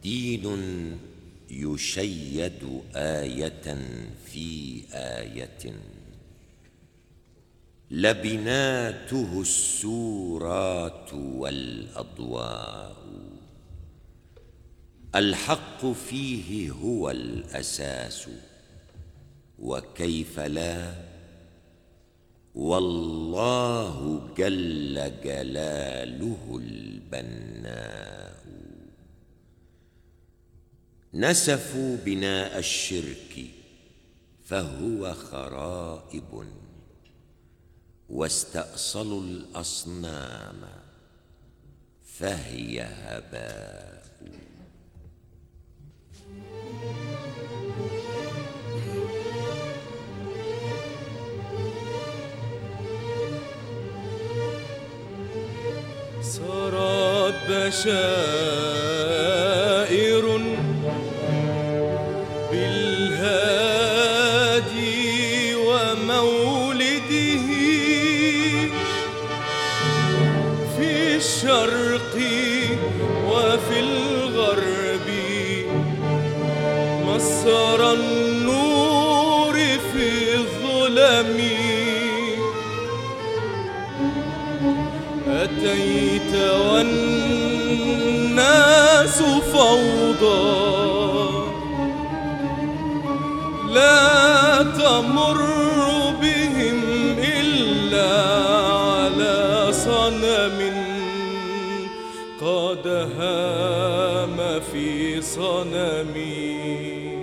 دين يشيد آية في آية، لبناته السورات والأضواء. الحق فيه هو الأساس، وكيف لا، والله جل جلاله البناء. نسفوا بناء الشرك فهو خرائب، واستأصلوا الأصنام فهي هباء. صارت بشائر بالهادي ومولده، في الشرق وفي الغرب مسر النور في الظلم. أتيت والناس فوضى، لا تمر بهم إلا على صنم قد هام في صنمي.